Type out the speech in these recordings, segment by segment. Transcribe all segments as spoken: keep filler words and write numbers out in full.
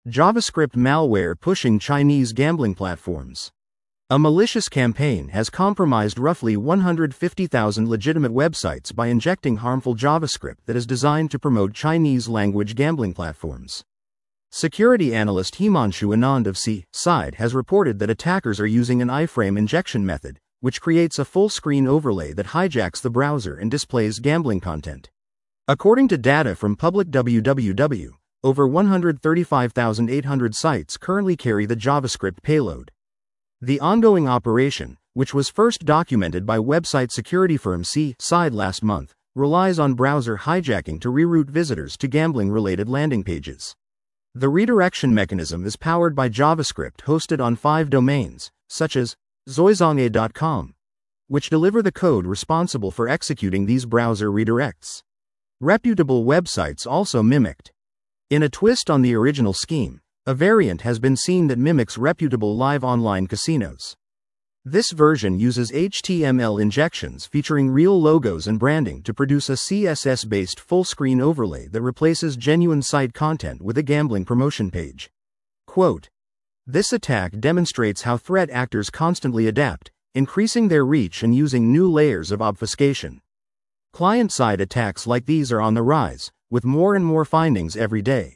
JavaScript malware pushing Chinese gambling platforms. A malicious campaign has compromised roughly one hundred fifty thousand legitimate websites by injecting harmful JavaScript that is designed to promote Chinese-language gambling platforms. Security analyst Himanshu Anand of C-Side has reported that attackers are using an iframe injection method, which creates a full-screen overlay that hijacks the browser and displays gambling content. According to data from public w w w, over one hundred thirty-five thousand eight hundred sites currently carry the JavaScript payload. The ongoing operation, which was first documented by website security firm C-Side last month, relies on browser hijacking to reroute visitors to gambling-related landing pages. The redirection mechanism is powered by JavaScript hosted on five domains, such as zoizongye dot com, which deliver the code responsible for executing these browser redirects. Reputable websites also mimicked. In a twist on the original scheme, a variant has been seen that mimics reputable live online casinos. This version uses H T M L injections featuring real logos and branding to produce a C S S-based full-screen overlay that replaces genuine site content with a gambling promotion page. Quote, "This attack demonstrates how threat actors constantly adapt, increasing their reach and using new layers of obfuscation. Client-side attacks like these are on the rise, with more and more findings every day."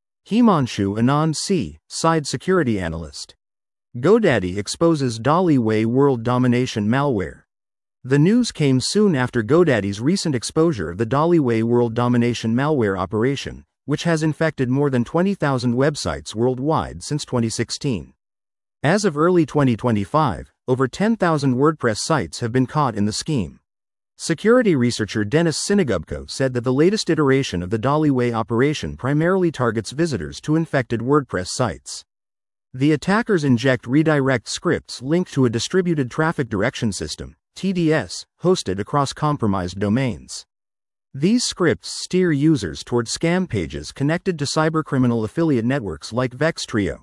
Himanshu Anand, C-Side security analyst. GoDaddy exposes Daliway world domination malware. The news came soon after GoDaddy's recent exposure of the Daliway world domination malware operation, which has infected more than twenty thousand websites worldwide since twenty sixteen. As of early twenty twenty-five, over ten thousand WordPress sites have been caught in the scheme. Security researcher Denis Sinagubko said that the latest iteration of the Daliway operation primarily targets visitors to infected WordPress sites. The attackers inject redirect scripts linked to a distributed traffic direction system, T D S, hosted across compromised domains. These scripts steer users toward scam pages connected to cybercriminal affiliate networks like Vextrio.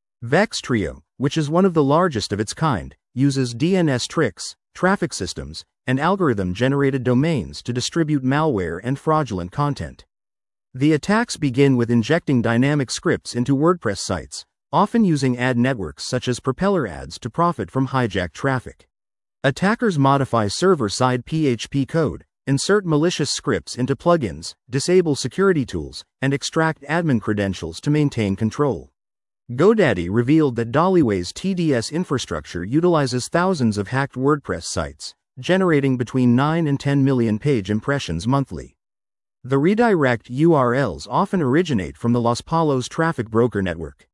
Vextrio, which is one of the largest of its kind, uses D N S tricks, traffic systems, and algorithm-generated domains to distribute malware and fraudulent content. The attacks begin with injecting dynamic scripts into WordPress sites, often using ad networks such as Propeller ads to profit from hijacked traffic. Attackers modify server-side P H P code, insert malicious scripts into plugins, disable security tools, and extract admin credentials to maintain control. GoDaddy revealed that Daliway's T D S infrastructure utilizes thousands of hacked WordPress sites, generating between nine and ten million page impressions monthly. The redirect U R Ls often originate from the Los Palos traffic broker network.